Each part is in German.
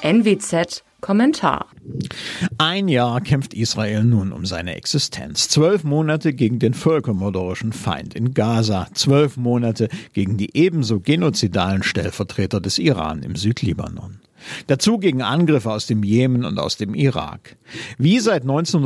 NWZ Kommentar. Ein Jahr kämpft Israel nun um seine Existenz. 12 Monate gegen den völkermörderischen Feind in Gaza. 12 Monate gegen die ebenso genozidalen Stellvertreter des Iran im Südlibanon. Dazu gegen Angriffe aus dem Jemen und aus dem Irak. Wie seit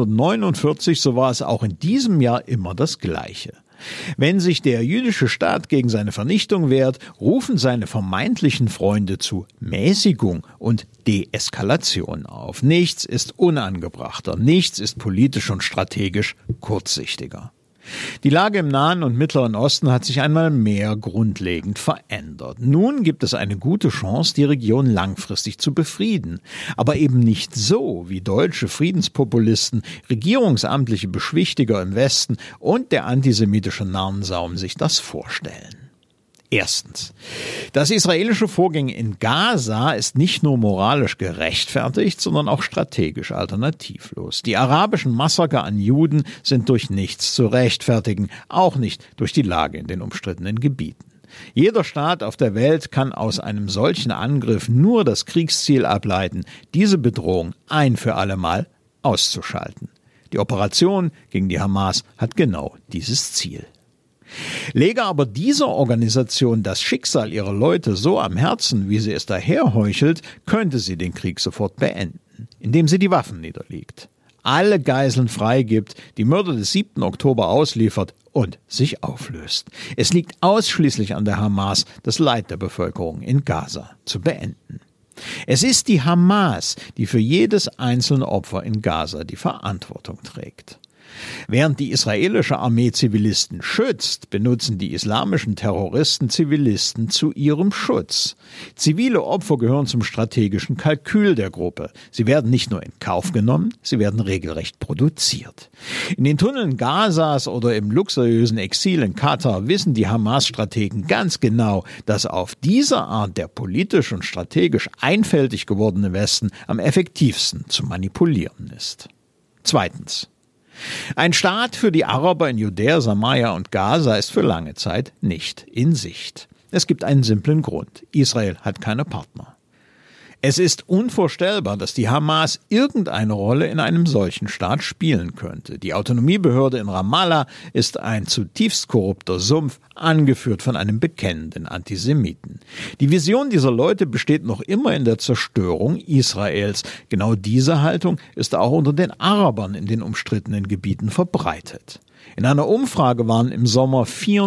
1949, so war es auch in diesem Jahr immer das Gleiche. Wenn sich der jüdische Staat gegen seine Vernichtung wehrt, rufen seine vermeintlichen Freunde zu Mäßigung und Deeskalation auf. Nichts ist unangebrachter, nichts ist politisch und strategisch kurzsichtiger. Die Lage im Nahen und Mittleren Osten hat sich einmal mehr grundlegend verändert. Nun gibt es eine gute Chance, die Region langfristig zu befrieden. Aber eben nicht so, wie deutsche Friedenspopulisten, regierungsamtliche Beschwichtiger im Westen und der antisemitische Narrensaum sich das vorstellen. Erstens. Das israelische Vorgehen in Gaza ist nicht nur moralisch gerechtfertigt, sondern auch strategisch alternativlos. Die arabischen Massaker an Juden sind durch nichts zu rechtfertigen, auch nicht durch die Lage in den umstrittenen Gebieten. Jeder Staat auf der Welt kann aus einem solchen Angriff nur das Kriegsziel ableiten, diese Bedrohung ein für allemal auszuschalten. Die Operation gegen die Hamas hat genau dieses Ziel. Läge aber dieser Organisation das Schicksal ihrer Leute so am Herzen, wie sie es daherheuchelt, könnte sie den Krieg sofort beenden, indem sie die Waffen niederlegt, alle Geiseln freigibt, die Mörder des 7. Oktober ausliefert und sich auflöst. Es liegt ausschließlich an der Hamas, das Leid der Bevölkerung in Gaza zu beenden. Es ist die Hamas, die für jedes einzelne Opfer in Gaza die Verantwortung trägt. Während die israelische Armee Zivilisten schützt, benutzen die islamischen Terroristen Zivilisten zu ihrem Schutz. Zivile Opfer gehören zum strategischen Kalkül der Gruppe. Sie werden nicht nur in Kauf genommen, sie werden regelrecht produziert. In den Tunneln Gazas oder im luxuriösen Exil in Katar wissen die Hamas-Strategen ganz genau, dass auf diese Art der politisch und strategisch einfältig gewordene Westen am effektivsten zu manipulieren ist. Zweitens. Ein Staat für die Araber in Judäa, Samaria und Gaza ist für lange Zeit nicht in Sicht. Es gibt einen simplen Grund. Israel hat keine Partner. Es ist unvorstellbar, dass die Hamas irgendeine Rolle in einem solchen Staat spielen könnte. Die Autonomiebehörde in Ramallah ist ein zutiefst korrupter Sumpf, angeführt von einem bekennenden Antisemiten. Die Vision dieser Leute besteht noch immer in der Zerstörung Israels. Genau diese Haltung ist auch unter den Arabern in den umstrittenen Gebieten verbreitet. In einer Umfrage waren im Sommer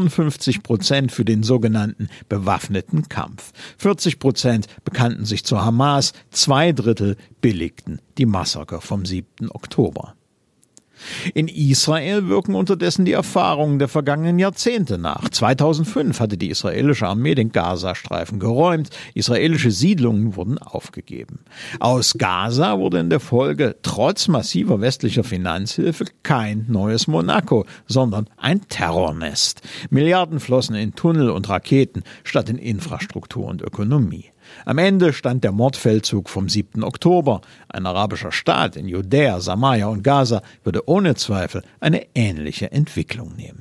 54% für den sogenannten bewaffneten Kampf. 40% bekannten sich zur Hamas, 2/3 billigten die Massaker vom 7. Oktober. In Israel wirken unterdessen die Erfahrungen der vergangenen Jahrzehnte nach. 2005 hatte die israelische Armee den Gazastreifen geräumt, israelische Siedlungen wurden aufgegeben. Aus Gaza wurde in der Folge trotz massiver westlicher Finanzhilfe kein neues Monaco, sondern ein Terrornest. Milliarden flossen in Tunnel und Raketen statt in Infrastruktur und Ökonomie. Am Ende stand der Mordfeldzug vom 7. Oktober. Ein arabischer Staat in Judäa, Samaria und Gaza würde ohne Zweifel eine ähnliche Entwicklung nehmen.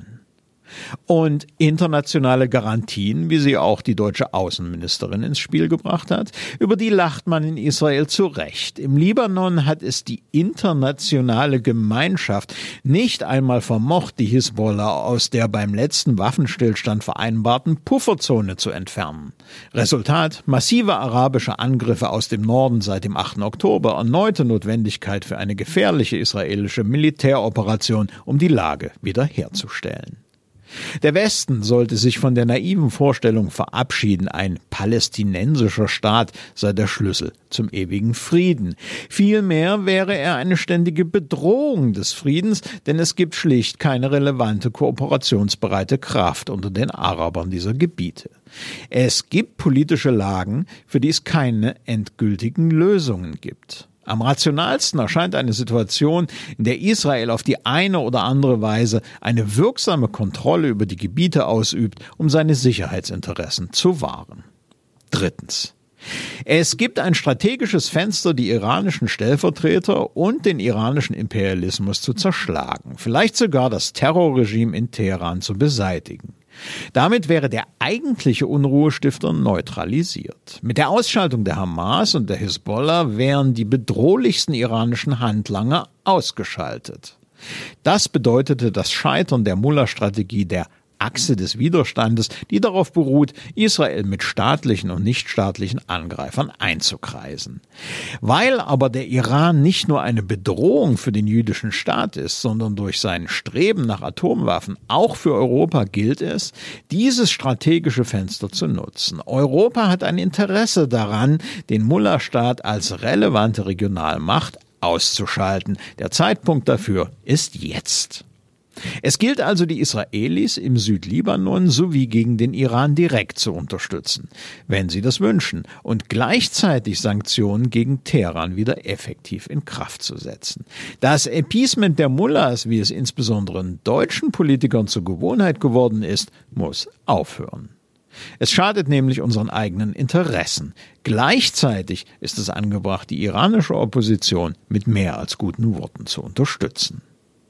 Und internationale Garantien, wie sie auch die deutsche Außenministerin ins Spiel gebracht hat, über die lacht man in Israel zu Recht. Im Libanon hat es die internationale Gemeinschaft nicht einmal vermocht, die Hisbollah aus der beim letzten Waffenstillstand vereinbarten Pufferzone zu entfernen. Resultat: massive arabische Angriffe aus dem Norden seit dem 8. Oktober, erneute Notwendigkeit für eine gefährliche israelische Militäroperation, um die Lage wiederherzustellen. Der Westen sollte sich von der naiven Vorstellung verabschieden, ein palästinensischer Staat sei der Schlüssel zum ewigen Frieden. Vielmehr wäre er eine ständige Bedrohung des Friedens, denn es gibt schlicht keine relevante kooperationsbereite Kraft unter den Arabern dieser Gebiete. Es gibt politische Lagen, für die es keine endgültigen Lösungen gibt. Am rationalsten erscheint eine Situation, in der Israel auf die eine oder andere Weise eine wirksame Kontrolle über die Gebiete ausübt, um seine Sicherheitsinteressen zu wahren. Drittens. Es gibt ein strategisches Fenster, die iranischen Stellvertreter und den iranischen Imperialismus zu zerschlagen, vielleicht sogar das Terrorregime in Teheran zu beseitigen. Damit wäre der eigentliche Unruhestifter neutralisiert. Mit der Ausschaltung der Hamas und der Hisbollah wären die bedrohlichsten iranischen Handlanger ausgeschaltet. Das bedeutete das Scheitern der Mullah-Strategie der Achse des Widerstandes, die darauf beruht, Israel mit staatlichen und nichtstaatlichen Angreifern einzukreisen. Weil aber der Iran nicht nur eine Bedrohung für den jüdischen Staat ist, sondern durch sein Streben nach Atomwaffen auch für Europa gilt es, dieses strategische Fenster zu nutzen. Europa hat ein Interesse daran, den Mullah-Staat als relevante Regionalmacht auszuschalten. Der Zeitpunkt dafür ist jetzt. Es gilt also, die Israelis im Südlibanon sowie gegen den Iran direkt zu unterstützen, wenn sie das wünschen, und gleichzeitig Sanktionen gegen Teheran wieder effektiv in Kraft zu setzen. Das Appeasement der Mullahs, wie es insbesondere deutschen Politikern zur Gewohnheit geworden ist, muss aufhören. Es schadet nämlich unseren eigenen Interessen. Gleichzeitig ist es angebracht, die iranische Opposition mit mehr als guten Worten zu unterstützen.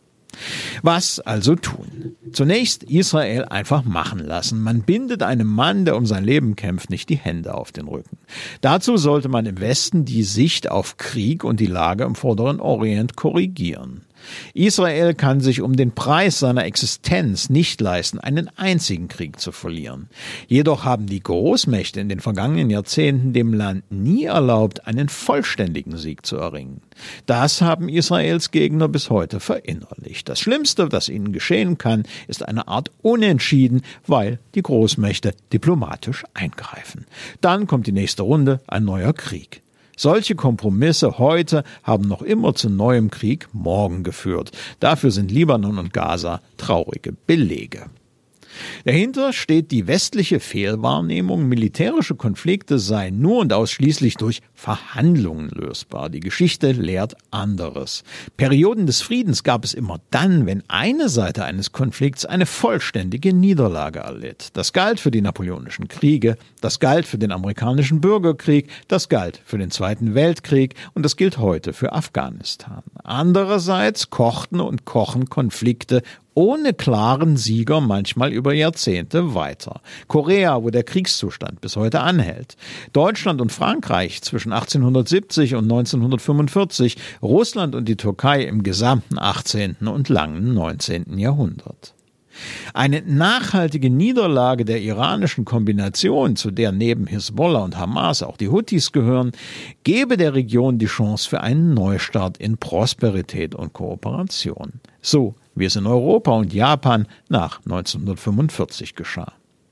Was also tun? Zunächst Israel einfach machen lassen. Man bindet einem Mann, der um sein Leben kämpft, nicht die Hände auf den Rücken. Dazu sollte man im Westen die Sicht auf Krieg und die Lage im Vorderen Orient korrigieren. Israel kann sich um den Preis seiner Existenz nicht leisten, einen einzigen Krieg zu verlieren. Jedoch haben die Großmächte in den vergangenen Jahrzehnten dem Land nie erlaubt, einen vollständigen Sieg zu erringen. Das haben Israels Gegner bis heute verinnerlicht. Das Schlimmste, was ihnen geschehen kann, ist eine Art Unentschieden, weil die Großmächte diplomatisch eingreifen. Dann kommt die nächste Runde, ein neuer Krieg. Solche Kompromisse heute haben noch immer zu neuem Krieg morgen geführt. Dafür sind Libanon und Gaza traurige Belege. Dahinter steht die westliche Fehlwahrnehmung, militärische Konflikte seien nur und ausschließlich durch Verhandlungen lösbar. Die Geschichte lehrt anderes. Perioden des Friedens gab es immer dann, wenn eine Seite eines Konflikts eine vollständige Niederlage erlitt. Das galt für die Napoleonischen Kriege, das galt für den amerikanischen Bürgerkrieg, das galt für den Zweiten Weltkrieg und das gilt heute für Afghanistan. Andererseits kochten und kochen Konflikte ohne klaren Sieger manchmal über Jahrzehnte weiter. Korea, wo der Kriegszustand bis heute anhält. Deutschland und Frankreich zwischen 1870 und 1945. Russland und die Türkei im gesamten 18. und langen 19. Jahrhundert. Eine nachhaltige Niederlage der iranischen Kombination, zu der neben Hisbollah und Hamas auch die Houthis gehören, gebe der Region die Chance für einen Neustart in Prosperität und Kooperation. So wie es in Europa und Japan nach 1945 geschah.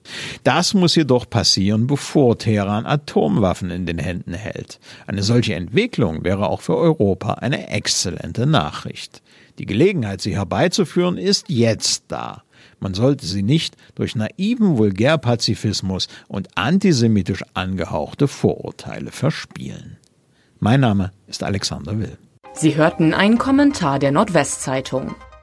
Das muss jedoch passieren, bevor Teheran Atomwaffen in den Händen hält. Eine solche Entwicklung wäre auch für Europa eine exzellente Nachricht. Die Gelegenheit, sie herbeizuführen, ist jetzt da. Man sollte sie nicht durch naiven Vulgärpazifismus und antisemitisch angehauchte Vorurteile verspielen. Mein Name ist Alexander Will. Sie hörten einen Kommentar der Nordwestzeitung.